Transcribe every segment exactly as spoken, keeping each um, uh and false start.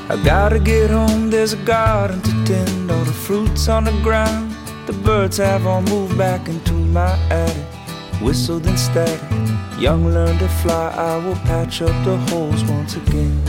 I gotta get home, there's a garden to tend, all the fruits on the ground. The birds have all moved back into my attic. Whistle then static, young learn to fly, I will patch up the holes once again.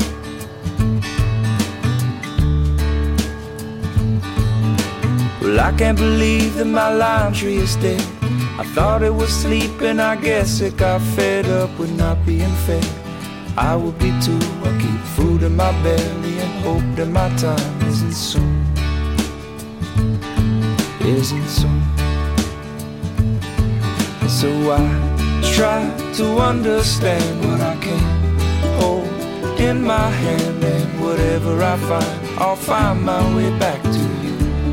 Well, I can't believe that my lime tree is dead. I thought it was sleeping, I guess it got fed up with not being fed. I will be too, I keep food in my belly and hope that my time isn't soon. Isn't soon. So I try to understand what I can hold in my hand, and whatever I find, I'll find my way back to you.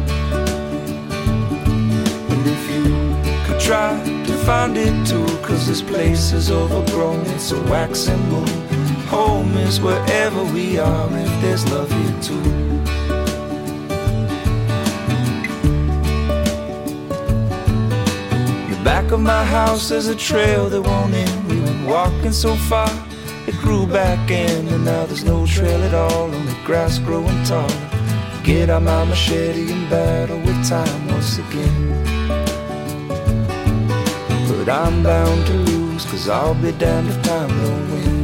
And if you could try to find it too, cause this place is overgrown, it's a waxing moon. Home is wherever we are, if there's love here too. The back of my house there's a trail that won't end. We went walking so far, it grew back in, and now there's no trail at all, only grass growing taller. Get out my machete and battle with time once again. But I'm bound to lose, cause I'll be damned if time don't win.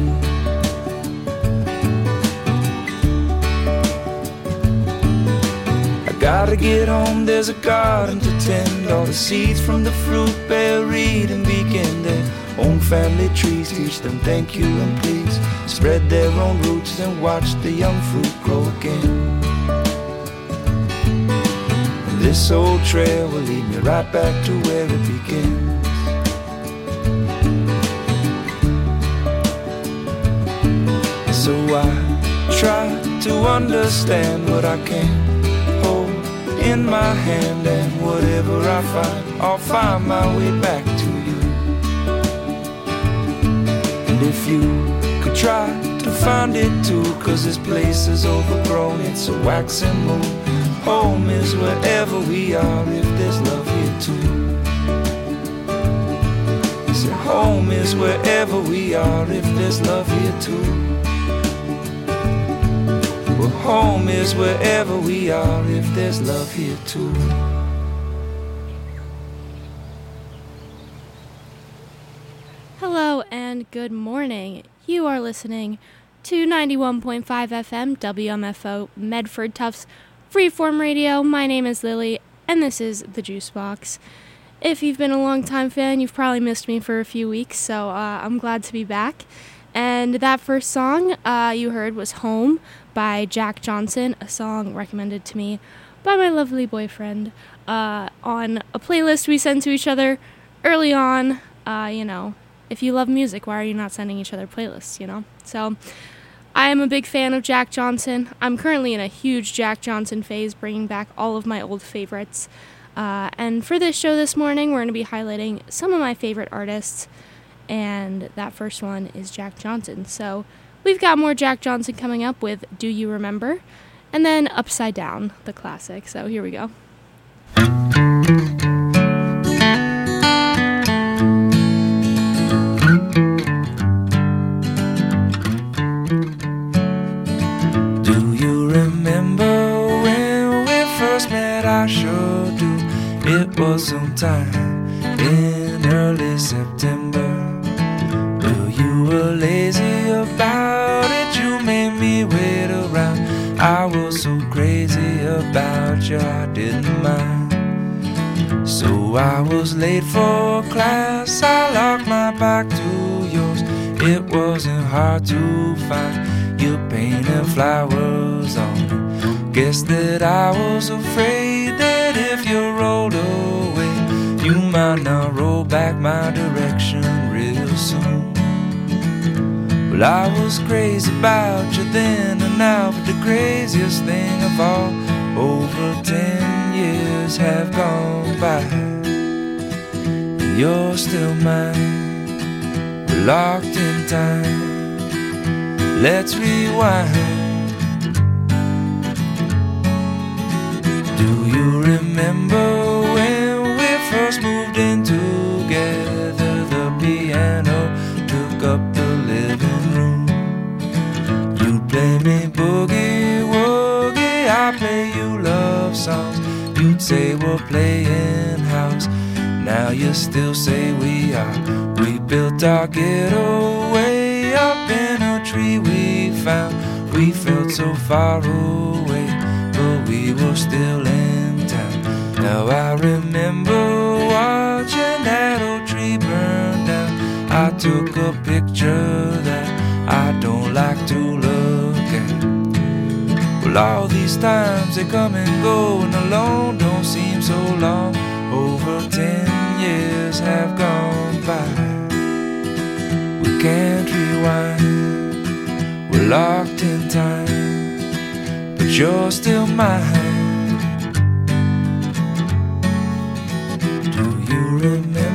Gotta get home, there's a garden to tend, all the seeds from the fruit bear, read and begin their own family trees. Teach them thank you and please, spread their own roots and watch the young fruit grow again. And this old trail will lead me right back to where it begins. So I try to understand what I can in my hand, and whatever I find, I'll find my way back to you. And if you could try to find it too, cause this place is overgrown, it's a waxing moon. Home is wherever we are, if there's love here too. So home is wherever we are, if there's love here too. Well, home is wherever we are, if there's love here too. Hello and good morning. You are listening to ninety-one point five F M W M F O Medford Tufts Freeform Radio. My name is Lily, and this is The Juice Box. If you've been a long-time fan, you've probably missed me for a few weeks, so uh, I'm glad to be back. And that first song uh, you heard was Home by Jack Johnson, a song recommended to me by my lovely boyfriend uh, on a playlist we sent to each other early on. Uh, you know, if you love music, why are you not sending each other playlists, you know? So I am a big fan of Jack Johnson. I'm currently in a huge Jack Johnson phase, bringing back all of my old favorites. Uh, and for this show this morning, we're going to be highlighting some of my favorite artists. And that first one is Jack Johnson. So we've got more Jack Johnson coming up with Do You Remember? And then Upside Down, the classic. So here we go. Do you remember when we first met? I sure do. It was sometime in early September. You were lazy about it, you made me wait around. I was so crazy about you, I didn't mind. So I was late for class, I locked my back to yours. It wasn't hard to find, you painted flowers on it. Guess that I was afraid that if you rolled away, you might not roll back my direction real soon. Well, I was crazy about you then and now, but the craziest thing of all, over ten years have gone by, and you're still mine. We're locked in time. Let's rewind. Do you remember when we first moved in together? The piano took up the living room. You play me me boogie woogie, I play you love songs. You'd say we're playing house. Now you still say we are. We built our ghetto way up in a tree we found. We felt so far away, but we were still in town. Now I remember watching that old tree burn down. I took a picture that I don't like to look at. Well, all these times they come and go, and alone don't seem so long. Over ten years have gone by. We can't rewind, we're locked in time, but you're still mine. Do you remember?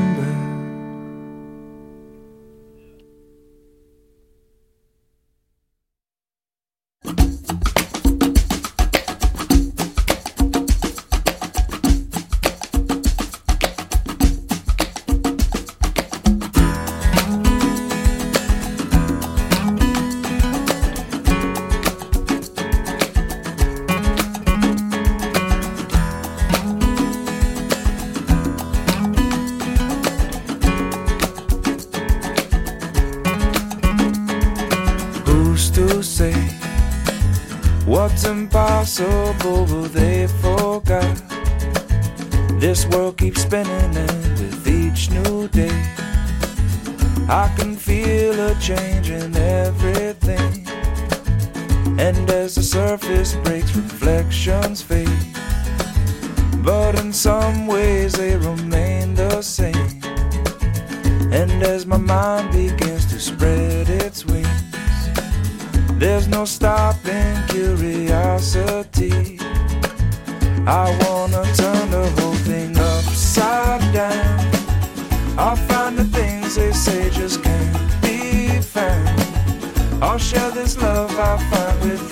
What's impossible, well, they forgot. This world keeps spinning, and with each new day I can feel a change in everything. And as the surface breaks, reflections fade, but in some ways they remain the same. And as my mind begins to spread its wings, there's no stopping curiosity. I wanna turn the whole thing upside down. I'll find the things they say just can't be found. I'll share this love I find with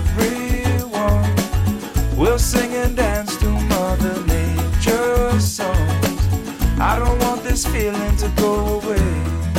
everyone. We'll sing and dance to Mother Nature's songs. I don't want this feeling to go away.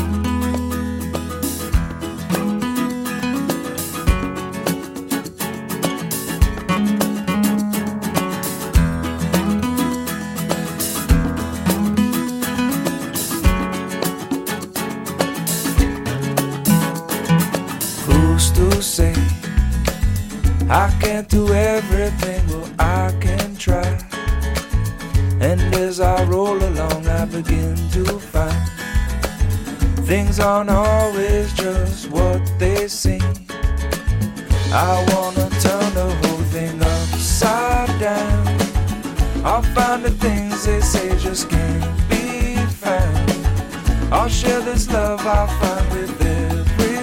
To say I can't do everything, well I can try. And as I roll along I begin to find things aren't always just what they seem. I wanna turn the whole thing upside down. I'll find the things they say just can't be found. I'll share this love I find with everyone.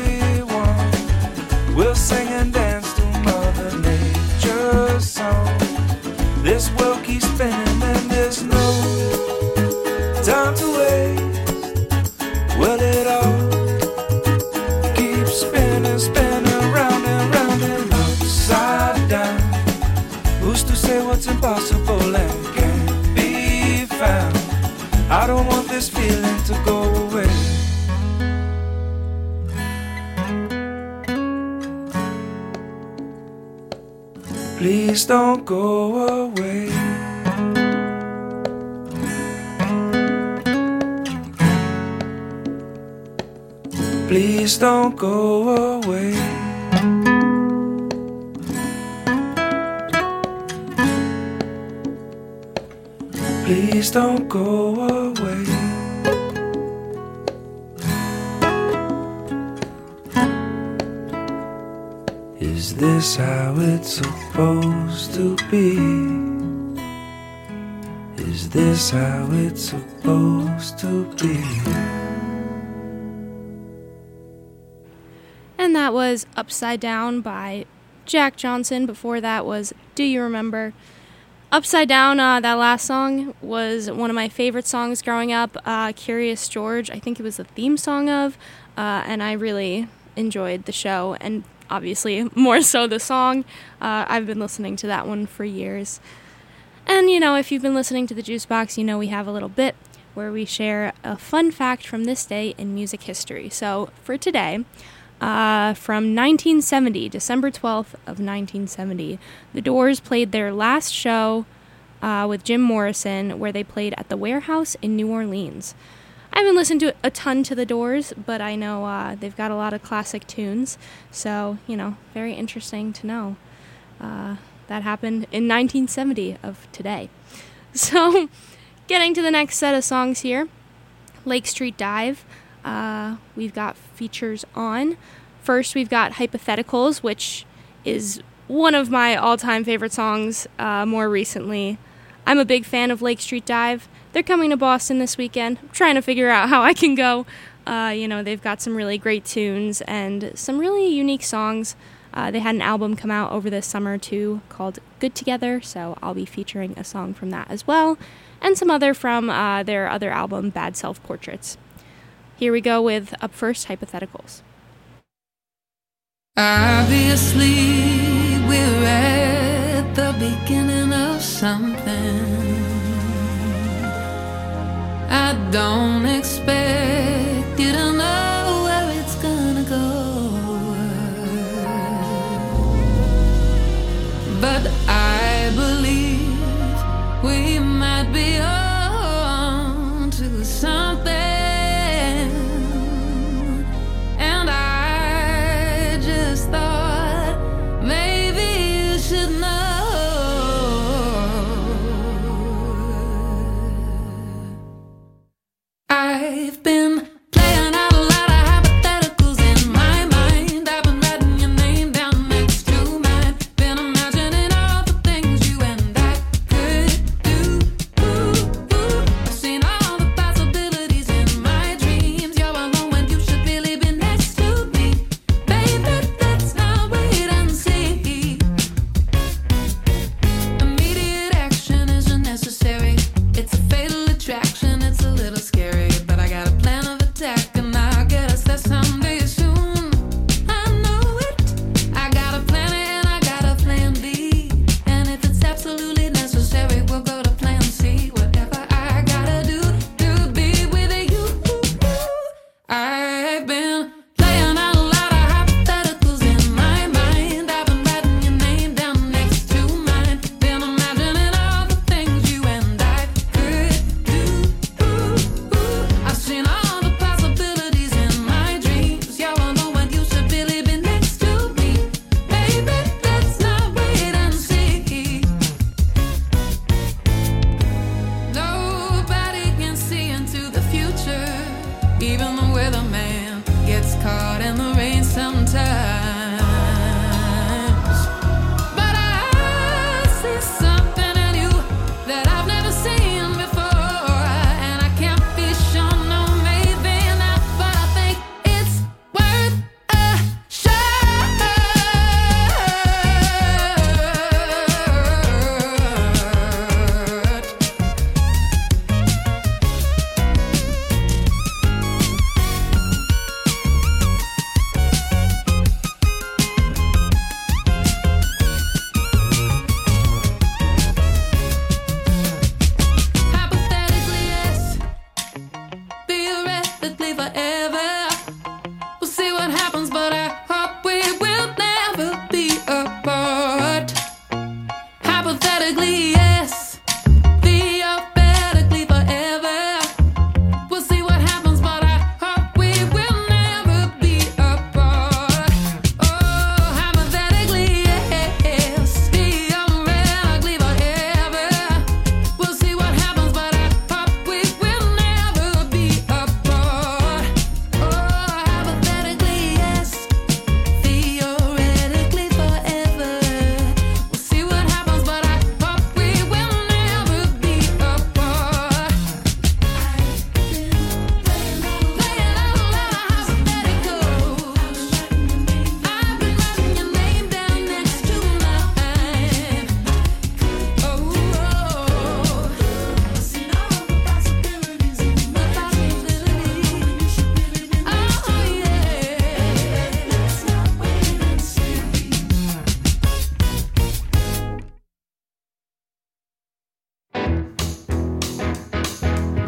We'll sing and dance to Mother Nature's song. This world keeps spinning and there's no time to waste. Well, it all keeps spinning, spinning round and round and upside down. Who's to say what's impossible and can't be found? I don't want this feeling to go away. Please don't go away. Please don't go away. Please don't go away. Is this how it's supposed to be? Is this how it's supposed to be? And that was Upside Down by Jack Johnson. Before that was Do You Remember? Upside Down, uh, that last song was one of my favorite songs growing up. Uh, Curious George, I think it was the theme song of, uh, and I really enjoyed the show, and obviously more so the song. Uh, I've been listening to that one for years. And, you know, if you've been listening to the Juice Box, you know we have a little bit where we share a fun fact from this day in music history. So for today, uh, from nineteen seventy, December twelfth of nineteen seventy. The Doors played their last show uh, with Jim Morrison, where they played at the Warehouse in New Orleans. I haven't listened to a ton to The Doors, but I know uh, they've got a lot of classic tunes, so, you know, very interesting to know. Uh, that happened in nineteen seventy of today. So, getting to the next set of songs here, Lake Street Dive. Uh, we've got features on. First, we've got Hypotheticals, which is one of my all-time favorite songs uh, more recently. I'm a big fan of Lake Street Dive. They're coming to Boston this weekend. I'm trying to figure out how I can go. Uh, you know, they've got some really great tunes and some really unique songs. Uh, they had an album come out over this summer, too, called Good Together, so I'll be featuring a song from that as well, and some other from uh, their other album, Bad Self-Portraits. Here we go with, up first, Hypotheticals. Obviously, we're at the beginning of something. I don't expect you to know where it's gonna go, but I believe we might be on to something, and I just thought maybe you should know. I've been playing out a lot of hypotheticals in my mind. I've been writing your name down next to mine. Been imagining all the things you and I could do. Ooh, ooh. I've seen all the possibilities in my dreams. You're alone when you should really be next to me. Baby, let's not wait and see. Immediate action isn't necessary. It's a fatal attraction. It's a little scary, but I got a plan of attack, and I'll get us there someday soon. I know it. I got a plan A and I got a plan B, and if it's absolutely necessary, we'll go to plan C. Whatever I gotta do to be with you. I've been playing out a lot of hypotheticals in my mind. I've been writing your name down next to mine. Been imagining all the things you and I could do. Ooh, ooh. I've seen all the possibilities in my dreams. You're alone when you should really be next to me. Baby, let's not wait and see. Nobody can see into the future. Even the weatherman gets caught in the rain sometimes. But I see something in you that I've never seen before, and I can't be sure, no, maybe not, but I think it's worth a shot. Hypothetically, yes. Theoretically, forever. We'll see what happens, but I hope we will never be apart. Hypothetically, yes. Theoretically, forever. We'll see what happens, but I hope we will never be apart. Oh, hypothetically, yes. Theoretically, forever. We'll see what happens, but I hope we will never be apart. Oh, hypothetically, yes. Theoretically, forever. We'll see what happens, but I hope we will never be apart. Playing out a lot of hypotheticals. I've been writing your name down next to mine. Oh, I've seen all the possibilities in my possibilities. Oh, yeah. Let's not wait and see.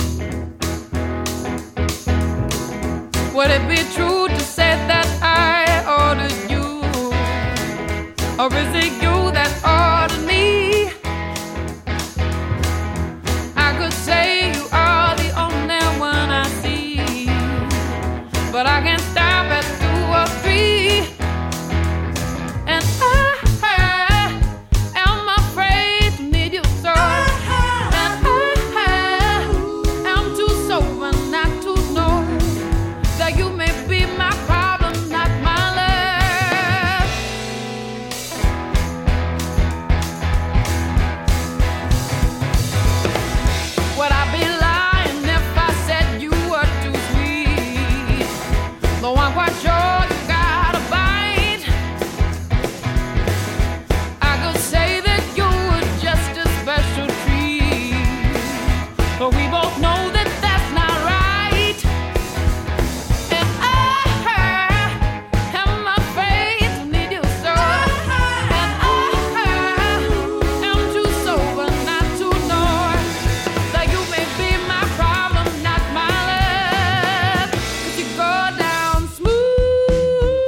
Would it be true to say that I Or is it you that ordered me? I could say you are the only one I see, but I can't stop at two or three. And I, I am afraid to need you so. And I, I am too sober not to know that you may be my problem, not my love. Would I be lying if I said you were too sweet? Though I'm quite sure you got a bite. I could say that you were just a special treat, but we both know that that's not right. And I am afraid to need you so. And I am too sober not to know that you may be my problem, not my love. 'Cause you go down smooth.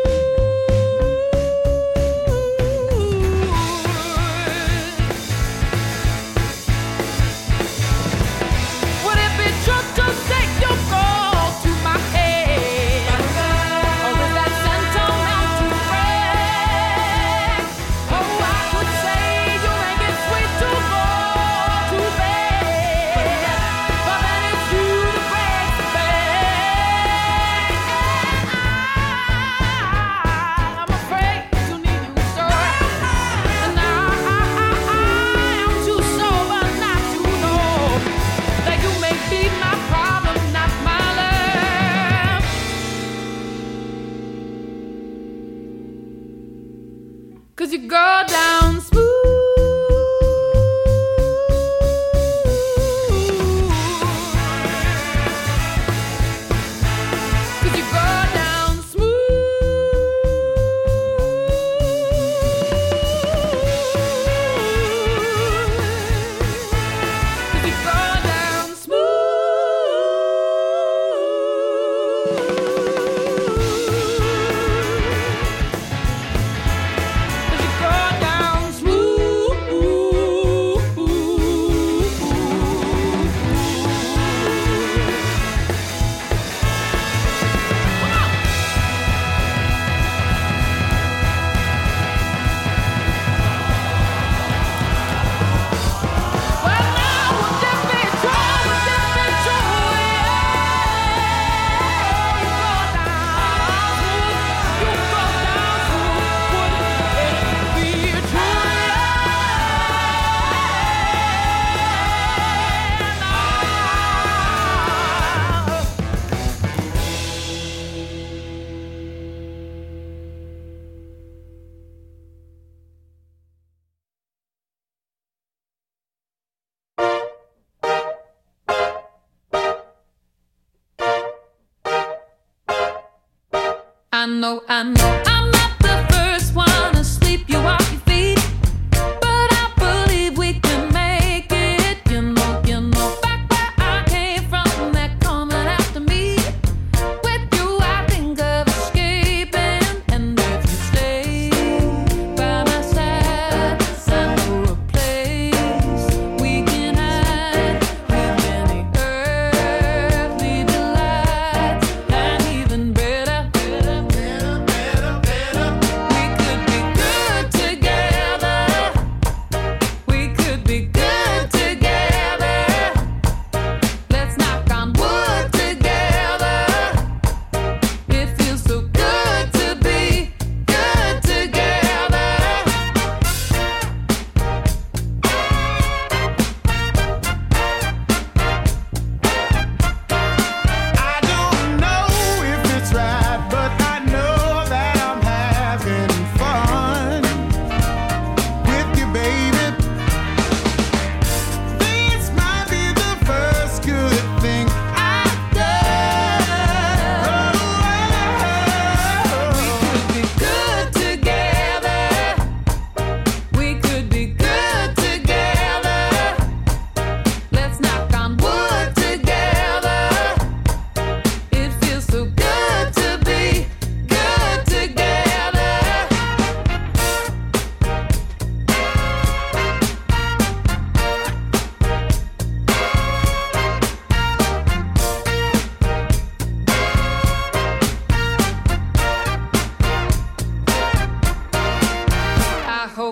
Would it be true to say you go to my head? Or is that sentimental to brag? Oh, I could say you make it sweet to go to bed, but then it's you that breaks the bed. And I'm afraid to need you so. And I am too sober not to know that you may be my problem, not my love. 'Cause you go down smooth. 'Cause you go down smooth. 'Cause you go down smooth. 'Cause you go down I know, I know, I'm not the first one to sweep you off your feet, but I believe we can make it. You know, you know, back where I came from, they're coming after me. With you, I think of escaping, and if you stay by my side, I know a place we can hide with many earthly delights, and even better. We could be good together.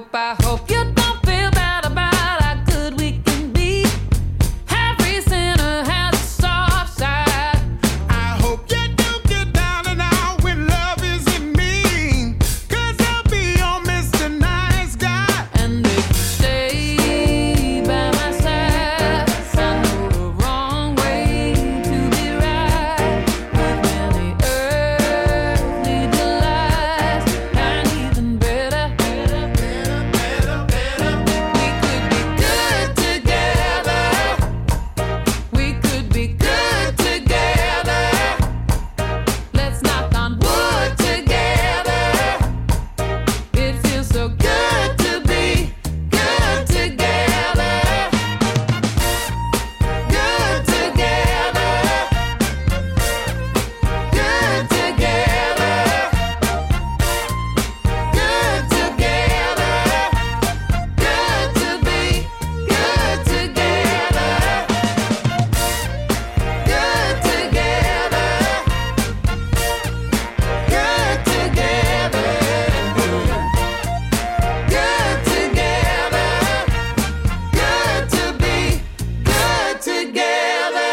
hope, I hope you don't feel bad about how good we can be. Every sinner has a soft side. I hope you don't get down and out when love isn't mean, 'cause I'll be your Mister Nice Guy. And if you stay by my side, I know the wrong way to be right. With many earthly delights, and even better, better, better, better, better. We could be good together. We could be good together. Let's knock on wood together. It feels so good to be good together. Good together. Good together. Good together. Good to be good together. Good together. Good together. Good together. Good to be good together.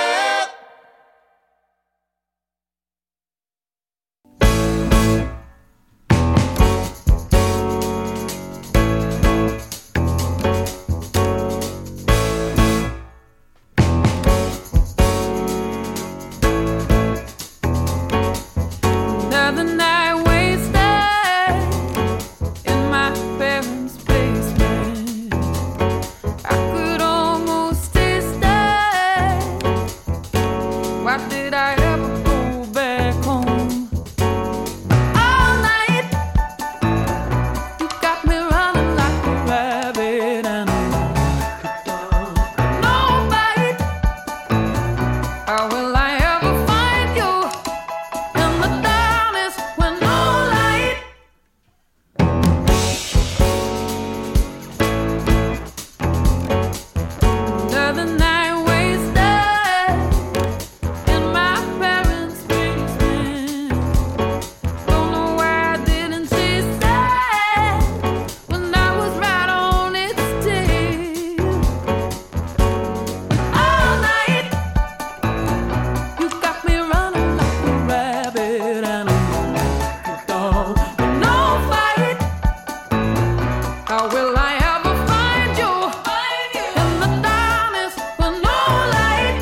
Another night wasted in my parents' basement. I could almost taste it. Why did I ever go back home? All night you got me running like a rabbit and no bite. How will I ever find you in the darkness when no light? Another night wasted in my parents' basement. Don't know why I didn't chase that when I was right on its tail. All night you got me running like a rabbit and a dog. No fight. How will I ever find you in the darkness with no light?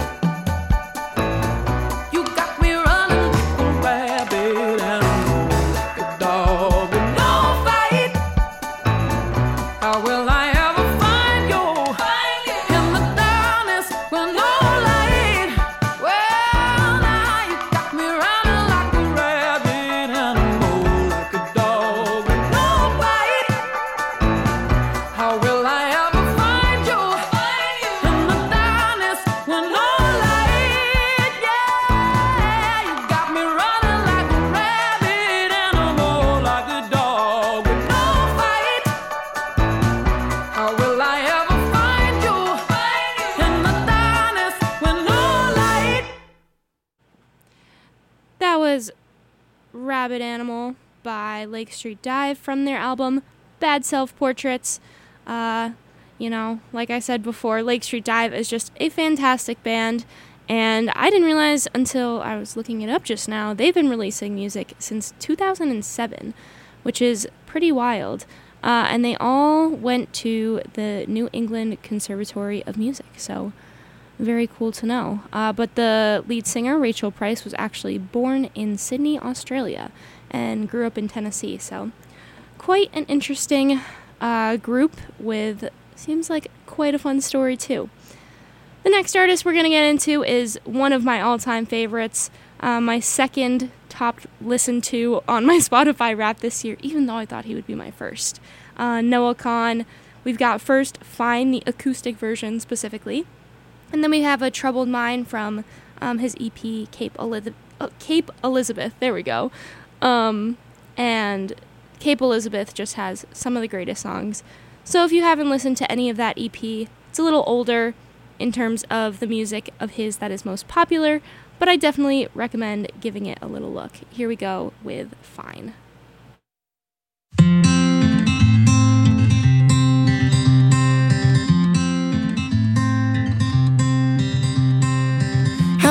You got me running like a rabbit and a dog. No fight. How will I ever find you in the darkness with no light? Well, now you got me running like a rabbit and a mole like a dog. No fight. How will I ever find you in the darkness with no light? Yeah, you got me running like a rabbit and a mole like a dog. No fight. How will I ever find you in the darkness with no light? That was Rabbit Animal by Lake Street Dive from their album Bad Self Portraits. Uh, you know, like I said before, Lake Street Dive is just a fantastic band, and I didn't realize until I was looking it up just now, they've been releasing music since two thousand seven, which is pretty wild. Uh, and they all went to the New England Conservatory of Music, so very cool to know. Uh, but the lead singer, Rachel Price, was actually born in Sydney, Australia, and grew up in Tennessee, so quite an interesting uh, group with, seems like quite a fun story too. The next artist we're going to get into is one of my all-time favorites, uh, my second top listened to on my Spotify Wrap this year, even though I thought he would be my first. Uh, Noah Kahan. We've got first Fine, the acoustic version specifically, and then we have A Troubled Mind from um, his E P Cape, Eliz- uh, Cape Elizabeth. There we go. Um, and Cape Elizabeth just has some of the greatest songs. So if you haven't listened to any of that E P, it's a little older in terms of the music of his that is most popular, but I definitely recommend giving it a little look. Here we go with Fine.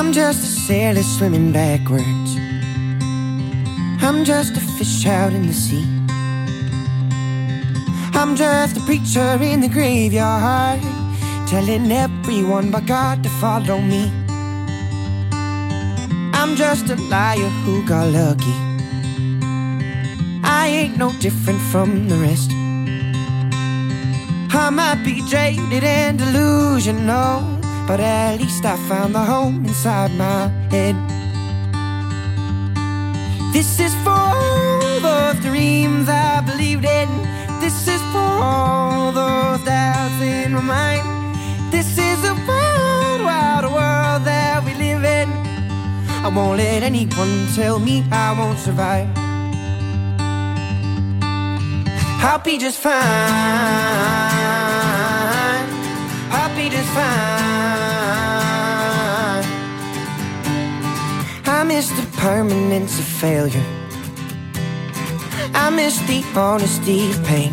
I'm just a sailor swimming backwards. I'm just a fish out in the sea. I'm just a preacher in the graveyard, telling everyone but God to follow me. I'm just a liar who got lucky. I ain't no different from the rest. I might be jaded and delusional, but at least I found the home inside my head. This is for all those dreams I believed in. This is for all those doubts in my mind. This is a wild, wild world that we live in. I won't let anyone tell me I won't survive. I'll be just fine. I'll be just fine. I miss the permanence of failure. I miss the honesty of pain.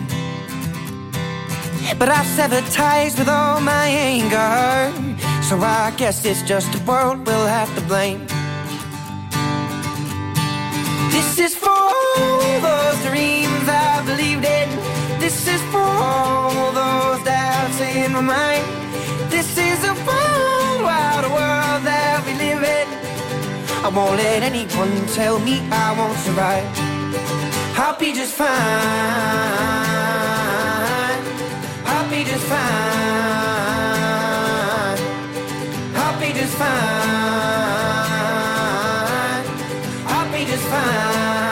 But I've severed ties with all my anger, so I guess it's just the world we'll have to blame. This is for all those dreams I believed in. This is for all those doubts in my mind. This is a wild, wild world that we live in. I won't let anyone tell me I won't survive. I'll be just fine. I'll be just fine. I'll be just fine. I'll be just fine.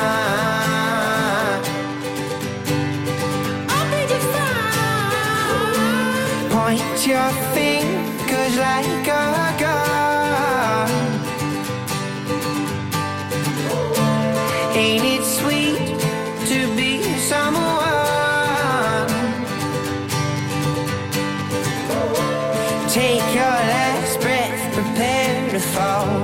I'll be just fine. Point your fingers like a gun. Ain't it sweet to be someone? Take your last breath, prepare to fall.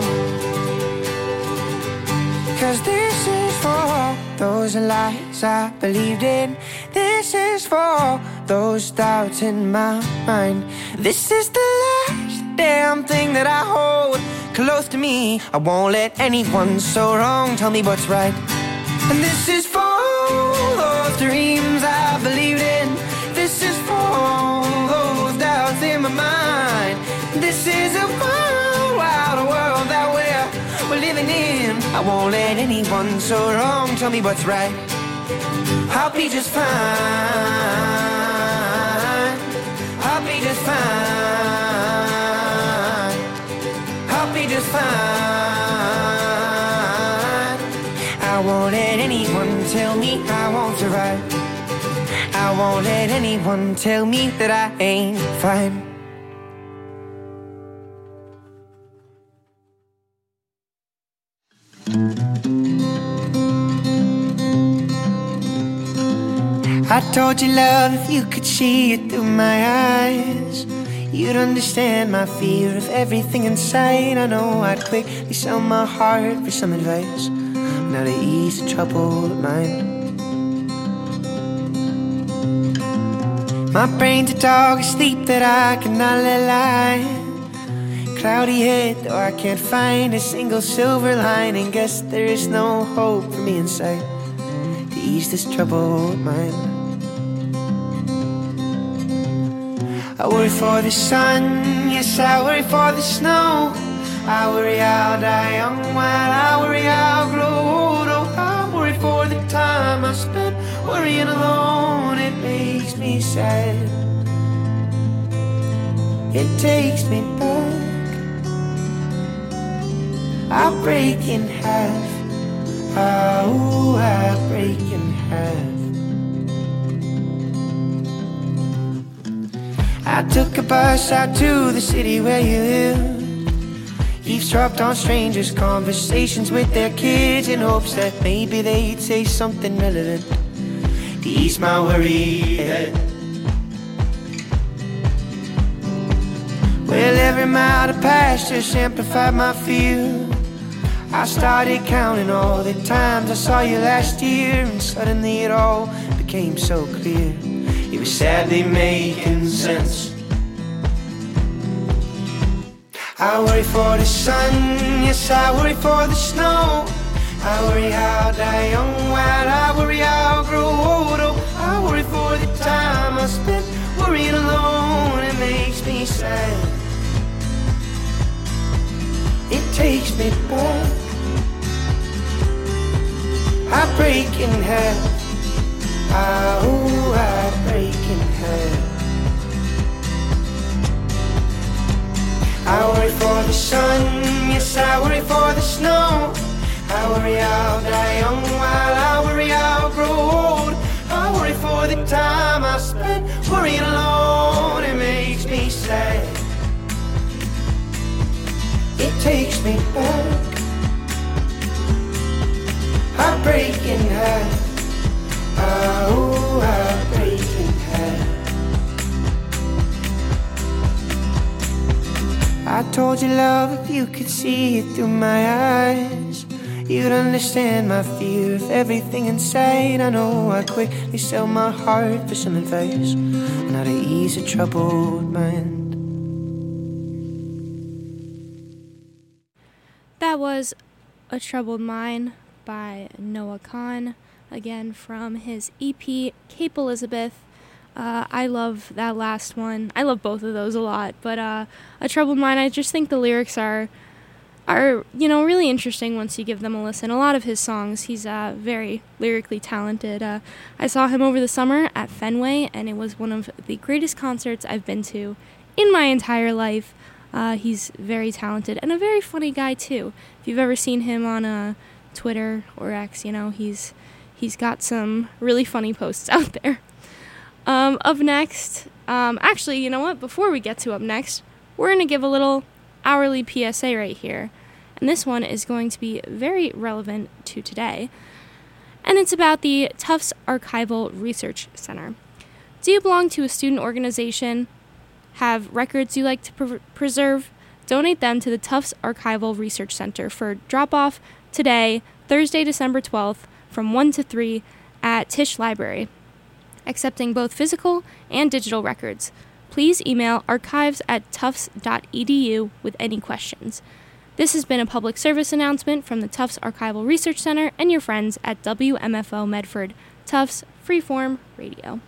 'Cause this is for those lies I believed in. This is for those doubts in my mind. This is the last damn thing that I hold close to me. I won't let anyone so wrong tell me what's right. And this is for all those dreams I believed in. This is for all those doubts in my mind. This is a wild, wild world that we're, we're living in. I won't let anyone so wrong tell me what's right. I'll be just fine. I'll be just fine. I'll be just fine. I won't let anyone tell me I won't survive. I won't let anyone tell me that I ain't fine. I told you, love, if you could see it through my eyes, you'd understand my fear of everything inside. I know I'd quickly sell my heart for some advice on how to ease a troubled mind. My brain's a dog asleep that I cannot let lie. Cloudy head, though I can't find a single silver lining. Guess there is no hope for me in sight to ease this troubled mind. I worry for the sun, yes, I worry for the snow. I worry I'll die young while I worry I'll grow old. Oh, I worry for the time I spent worrying alone. It makes me sad. It takes me back. I break in half. Oh, I break in half. I took a bus out to the city where you live. Eavesdropped on strangers' conversations with their kids in hopes that maybe they'd say something relevant to ease my worry head. Well, every mile of pastures amplified my fear. I started counting all the times I saw you last year, and suddenly it all became so clear. It was sadly making sense. I worry for the sun, yes, I worry for the snow. I worry how I'll die young, while I worry how I'll grow old. Oh, I worry for the time I spent worrying alone. It makes me sad. It takes me back. I break in half. Ah, oh, I break in half. I worry for the sun, yes, I worry for the snow. I worry I'll die young, while I worry I'll grow old. I worry for the time I spent worrying alone. It makes me sad. It takes me back. I break in half. Oh, I break in half. I told you, love, if you could see it through my eyes, you'd understand my fear of everything inside. I know I quickly sell my heart for some advice on how to ease a troubled mind. That was A Troubled Mind by Noah Kahan, again from his E P Cape Elizabeth. Uh, I love that last one. I love both of those a lot, but uh, A Troubled Mind, I just think the lyrics are, are you know, really interesting once you give them a listen. A lot of his songs, he's uh, very lyrically talented. Uh, I saw him over the summer at Fenway, and it was one of the greatest concerts I've been to in my entire life. Uh, he's very talented and a very funny guy, too. If you've ever seen him on uh, Twitter or X, you know, he's he's got some really funny posts out there. Um, up next, um, actually, you know what? Before we get to up next, we're going to give a little hourly P S A right here. And this one is going to be very relevant to today. And it's about the Tufts Archival Research Center. Do you belong to a student organization? Have records you like to pre- preserve? Donate them to the Tufts Archival Research Center for drop-off today, Thursday, December twelfth, from one to three at Tisch Library, accepting both physical and digital records. Please email archives at tufts dot e d u with any questions. This has been a public service announcement from the Tufts Archival Research Center and your friends at W M F O Medford, Tufts Freeform Radio.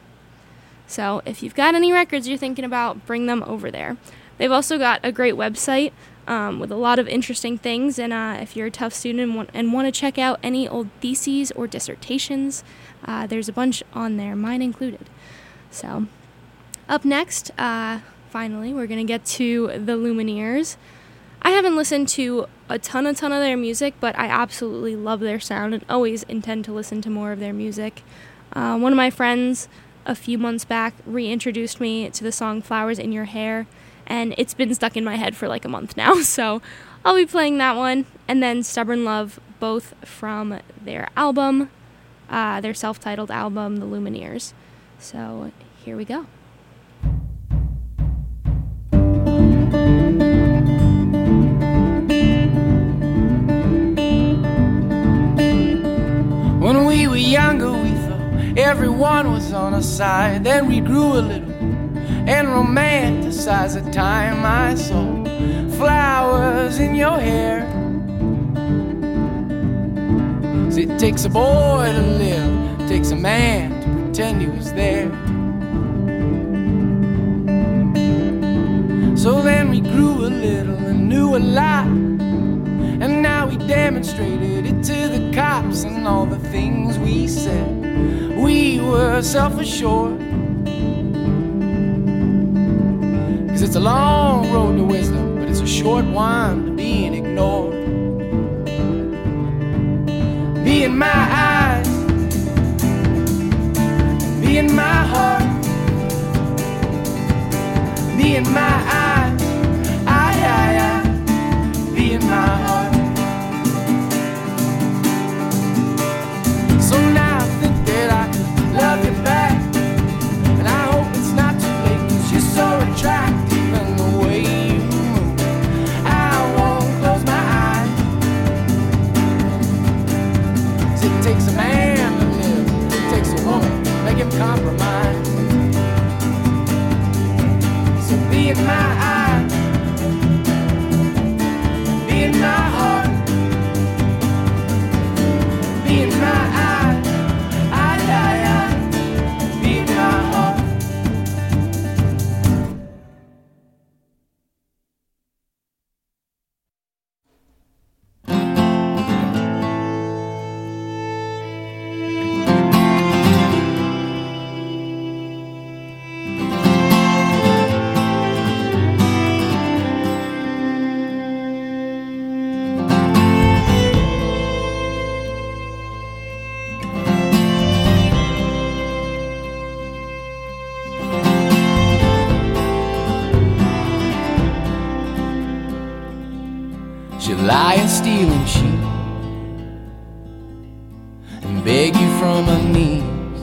So if you've got any records you're thinking about, bring them over there. They've also got a great website um, with a lot of interesting things, and uh, if you're a Tufts student and want, and want to check out any old theses or dissertations, uh, there's a bunch on there, mine included. So up next, uh, finally, we're going to get to the Lumineers. I haven't listened to a ton, a ton of their music, but I absolutely love their sound and always intend to listen to more of their music. Uh, one of my friends a few months back reintroduced me to the song Flowers in Your Hair, and it's been stuck in my head for like a month now, so I'll be playing that one, and then Stubborn Love, both from their album, uh, their self-titled album, The Lumineers. So here we go. When we were younger, we thought everyone was on our side. Then we grew a little and romanticized the time I saw flowers in your hair. 'Cause it takes a boy to live, it takes a man to pretend he was there. So then we grew a little and knew a lot, and now we demonstrated it to the cops and all the things we said. We were self-assured, 'cause it's a long road to wisdom, but it's a short one to being ignored. Be in my eyes, be in my heart, be in my eyes, I, I, I, be in my heart. So now I think that I could love you back, and I hope it's not too late, 'cause you're so attractive and the way you move, I won't close my eyes. 'Cause it takes a man to live, it takes a woman to make him compromise. So be in my eyes, lie and steal and cheat, and beg you from her knees,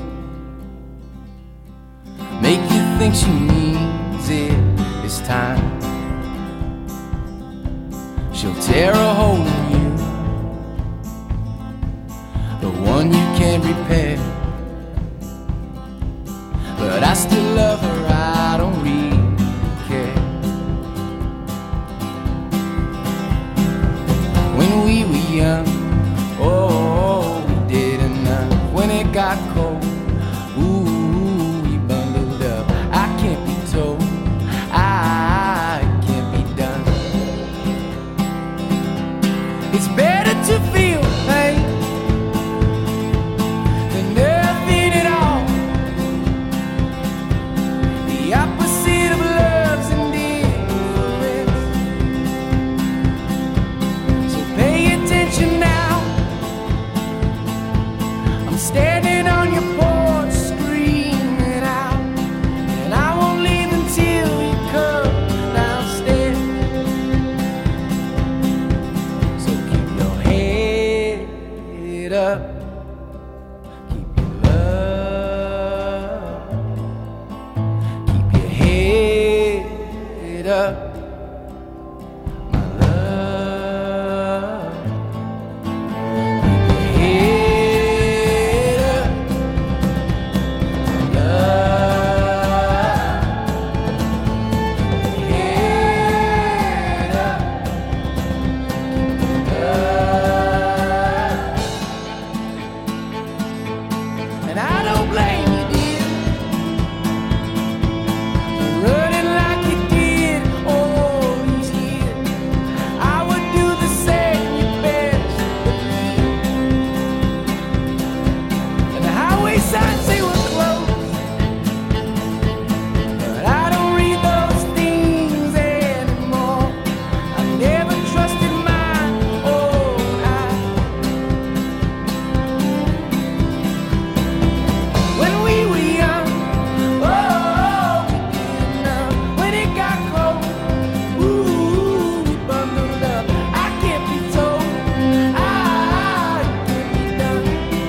make you think she needs it this time. She'll tear a hole in you, the one you can't repair. But I still love her, I don't really care. When we were young, oh, we did enough. When it got cold, ooh, we bundled up. I can't be told, I can't be done. It's better to feel pain than nothing at all. The opposite of love's indifference. So pay attention now. I'm standing on your porch screaming out, and I won't leave until you come downstairs. So keep your head up, keep your love, keep your head up, my love. Keep your head up, my love. Keep your head up, keep your love. And I don't blame you, dear, for running like you did all these years. I would do the same, you best believe. And the highway signs say we're closed, but I don't read those things anymore. I never trusted my own eyes. When we were young, oh, we did enough. When it got cold, ooh, we bundled up. I can't be told, I can't be done.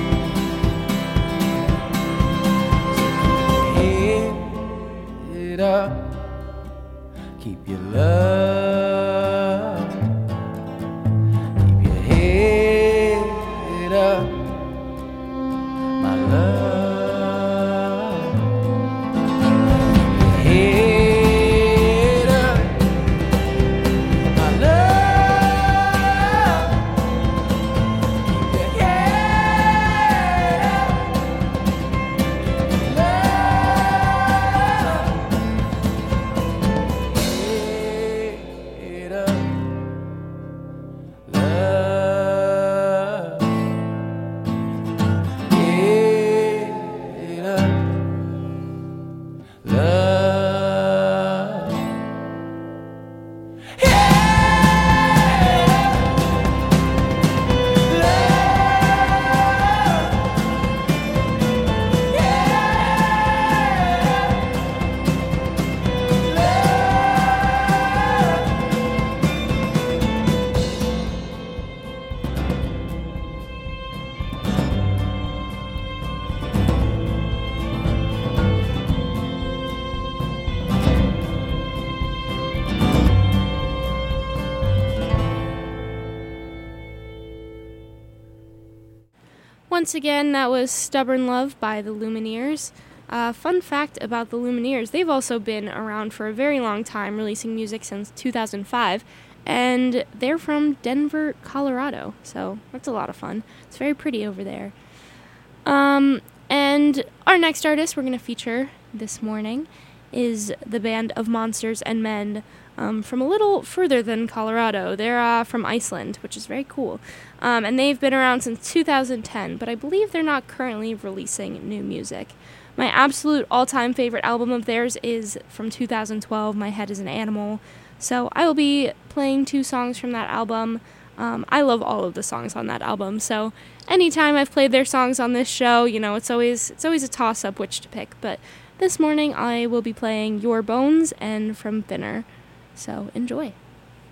So keep your head up, keep your love, keep your head up, my love. Keep your head up, my love. Keep your head up, my love. Head up, love. Head up, love. Once again, that was Stubborn Love by the Lumineers. Uh, fun fact about the Lumineers, they've also been around for a very long time, releasing music since two thousand five, and they're from Denver, Colorado, so that's a lot of fun. It's very pretty over there. Um, and our next artist we're going to feature this morning is the band Of Monsters and Men, um, from a little further than Colorado. They're uh, from Iceland, which is very cool. Um, and they've been around since two thousand ten, but I believe they're not currently releasing new music. My absolute all-time favorite album of theirs is from two thousand twelve, My Head is an Animal. So I will be playing two songs from that album. Um, I love all of the songs on that album, so anytime I've played their songs on this show, you know, it's always it's always a toss-up which to pick. But this morning I will be playing Your Bones and From Thinner. So enjoy.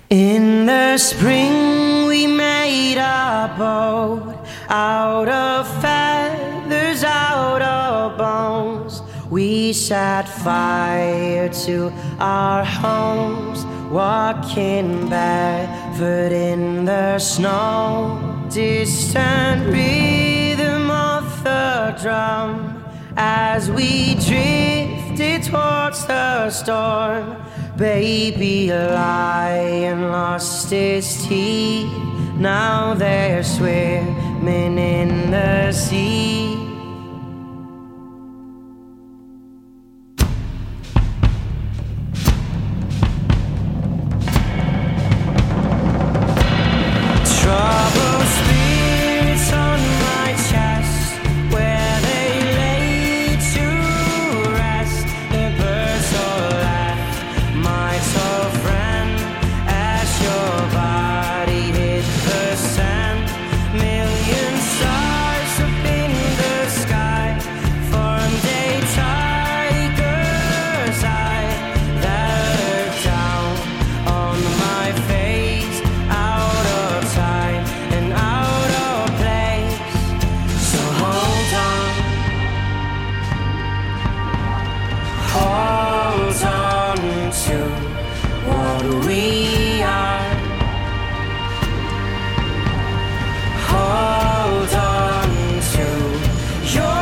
In the spring we made a boat out of feathers, out of bones. We set fire to our homes, walking barefoot in the snow. Distant rhythm of the drum as we drifted towards the storm. Baby lion lost his teeth, now they're swimming in the sea. Troubled spirits on my chest, where they lay to rest. The birds all left, my tall friend, as your body hit the sand. Million stars up in the sky formed a tiger's eye that looked down on my face, out of time and out of place. So hold on, hold on to what we are. Hold on to your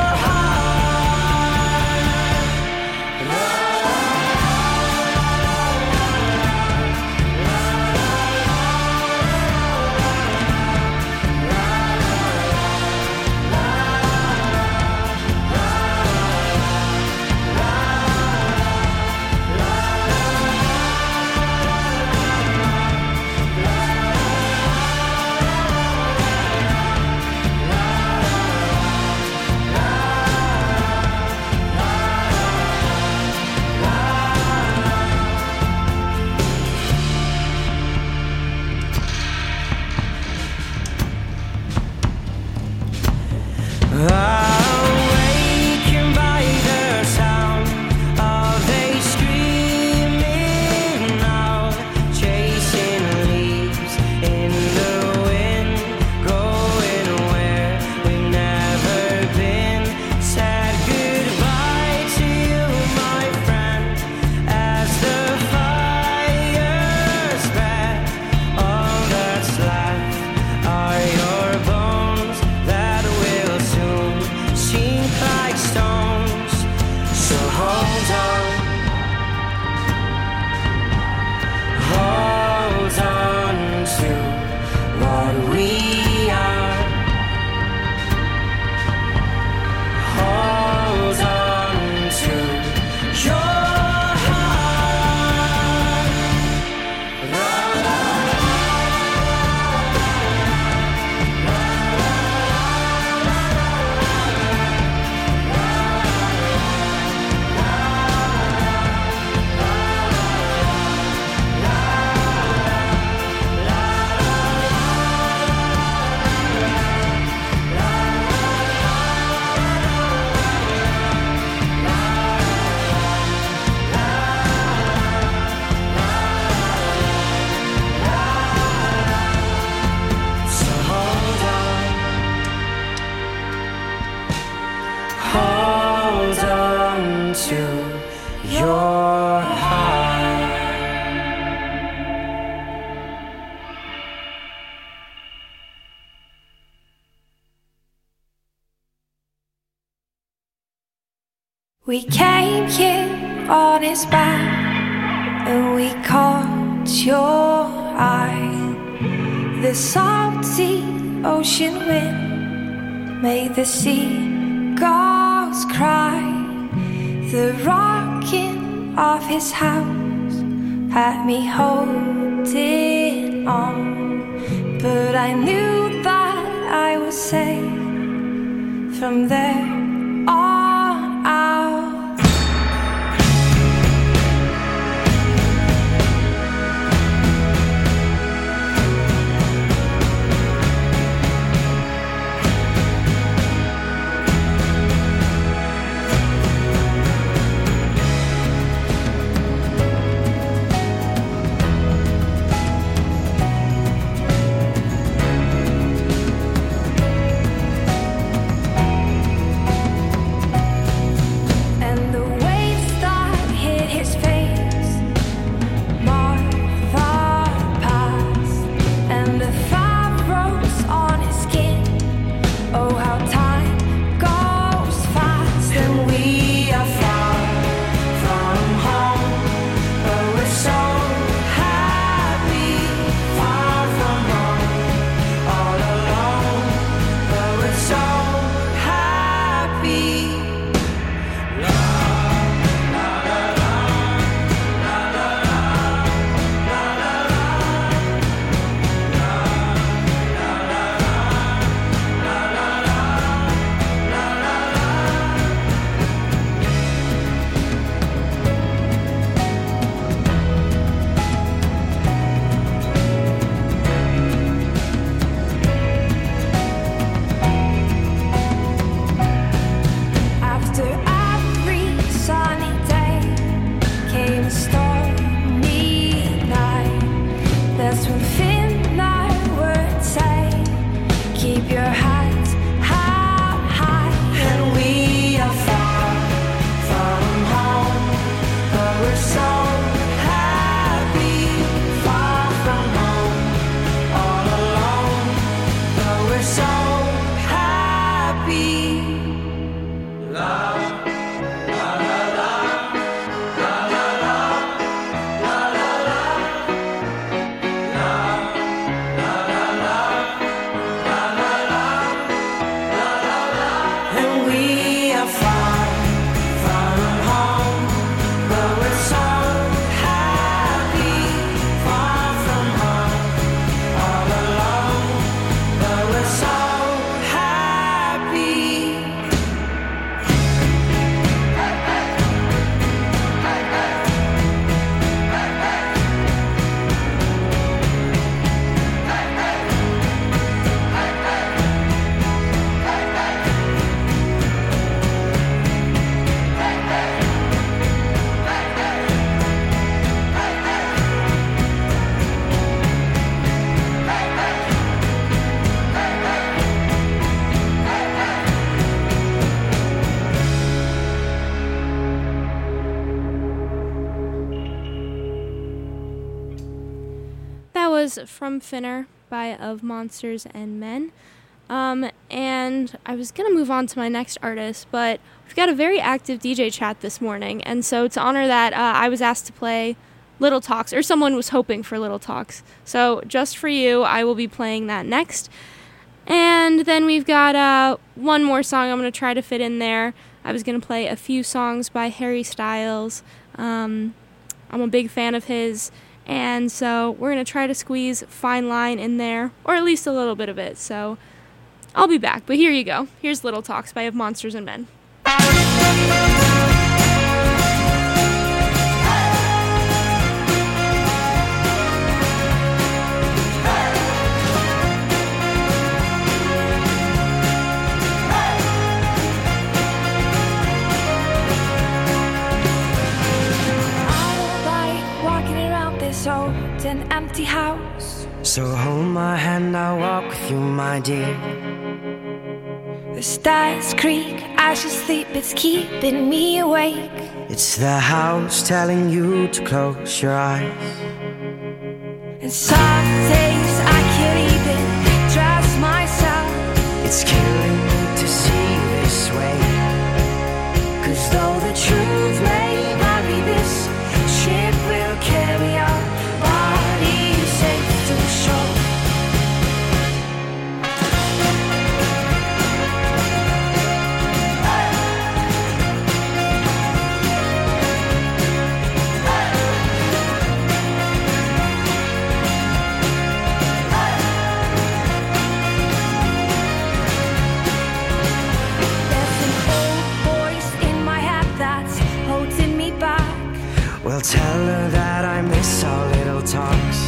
awakened by the sound of a screaming owl, chasing leaves in the wind, going where we've never been. Said goodbye to you, my friend, as the fire spread. All that's left are your bones that will soon sink like stones. So hold on, hold on to what we are. Hold on to your heart. So hold on, hold on to your heart. We came here on his back and we caught your eye. The salty ocean wind made the seagulls cry. The rocking of his house had me holding on, but I knew that I was safe from there on out. was From Finner by Of Monsters and Men. Um, and I was going to move on to my next artist, but we've got a very active D J chat this morning. And so to honor that, uh, I was asked to play Little Talks, or someone was hoping for Little Talks. So just for you, I will be playing that next. And then we've got uh, one more song I'm going to try to fit in there. I was going to play a few songs by Harry Styles. Um, I'm a big fan of his. And so we're going to try to squeeze Fine Line in there, or at least a little bit of it. So I'll be back, but here you go. Here's Little Talks by Of Monsters and Men. Old and empty house. So hold my hand, I'll walk with you, my dear. The stars creak as you sleep, it's keeping me awake. It's the house telling you to close your eyes. And some days I can't even trust myself. It's killing me to see this way. Cause though the truth may vary, this ship will carry on. Well, tell her that I miss our little talks.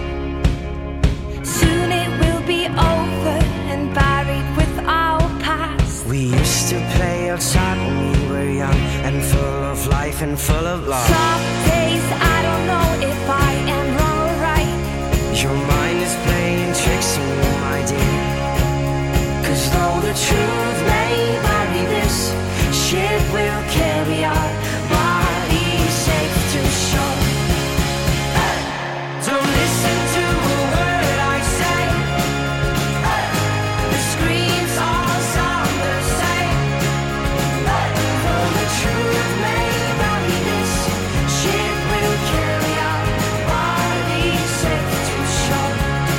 Soon it will be over and buried with our past. We used to play outside when we were young, and full of life and full of love. Some days I don't know if I am wrong or right. Your mind is playing tricks on you, my dear. Cause though the truth may vary, this ship will carry our bodies safe to shore. Don't listen to a word I say. The screams all sound the same. Though the truth may vary, this ship will carry our bodies safe to shore.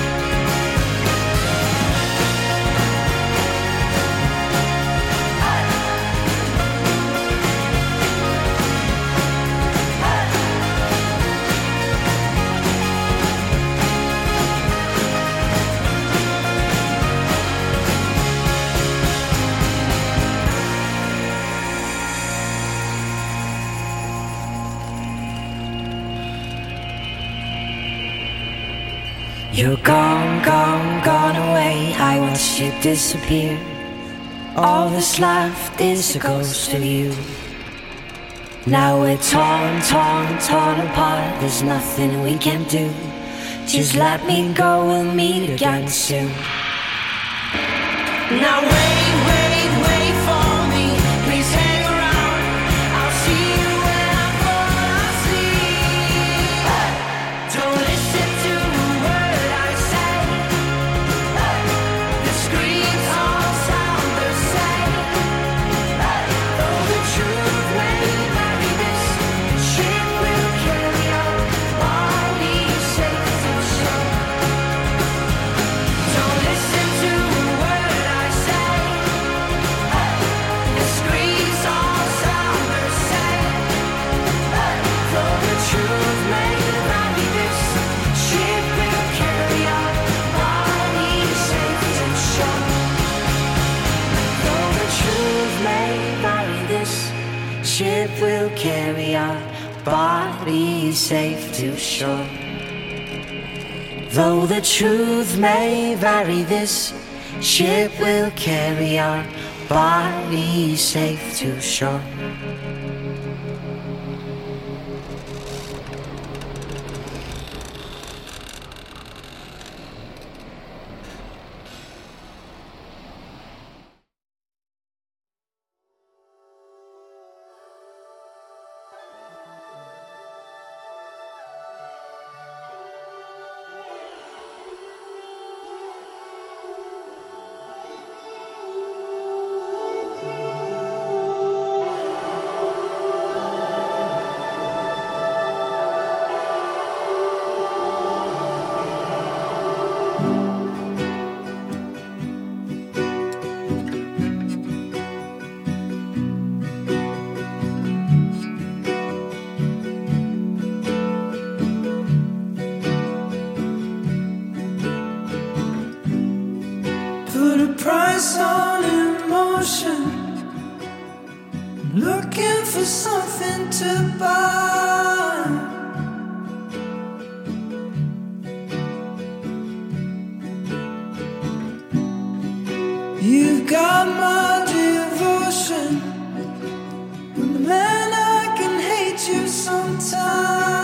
You're gone, gone, gone away. I watched you disappear. All that's left is a ghost of you. Now we're torn, torn, torn apart. There's nothing we can do. Just let me go, we'll meet again soon. Now wait, wait, wait for me. Please hang around. I'll see you when I fall asleep. Don't listen to a word I say. The screams all sound the same. Though the truth may vary, this ship will carry our bodies safe to shore. Don't listen to a word I say. The screams all sound the same. Though the truth may vary, this ship will carry our bodies safe to shore. Though the truth may vary, this ship will carry our bodies safe to shore. Though the truth may vary, this ship will carry our bodies safe to shore. you something to buy. You've got my devotion, but man, I can hate you sometimes.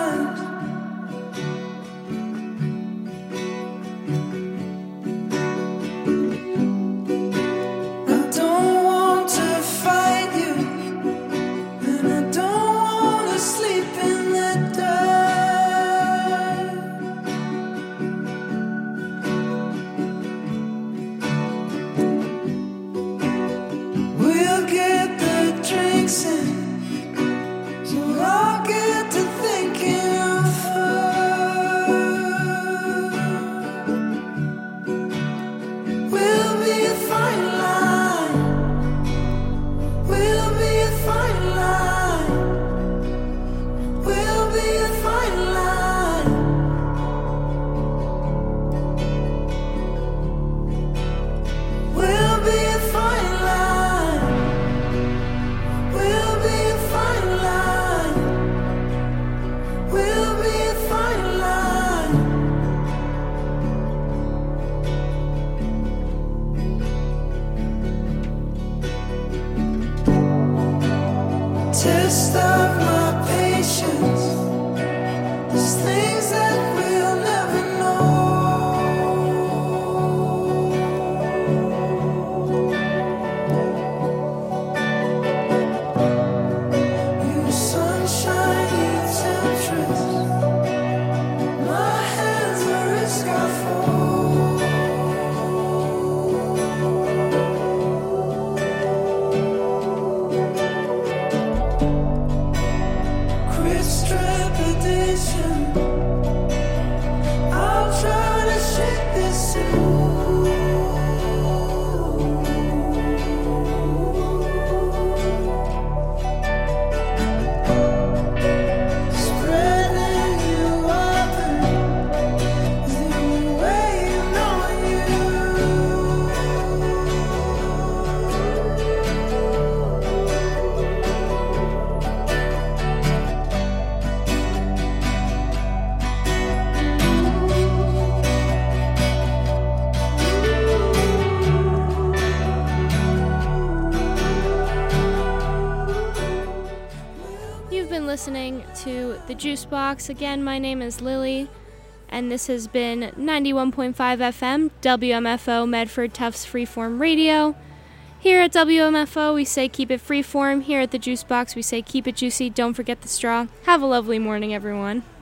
Test of my patience. There's things that we'll never know. You sunshine, you temptress. My hands are risk I fall. I'll try to shake this spreading you open is the only way of knowing you. You've been listening to The Juice Box. Again, my name is Lily, and this has been ninety-one point five F M, W M F O, Medford Tufts Freeform Radio. Here at W M F O, we say keep it freeform. Here at The Juice Box, we say keep it juicy. Don't forget the straw. Have a lovely morning, everyone.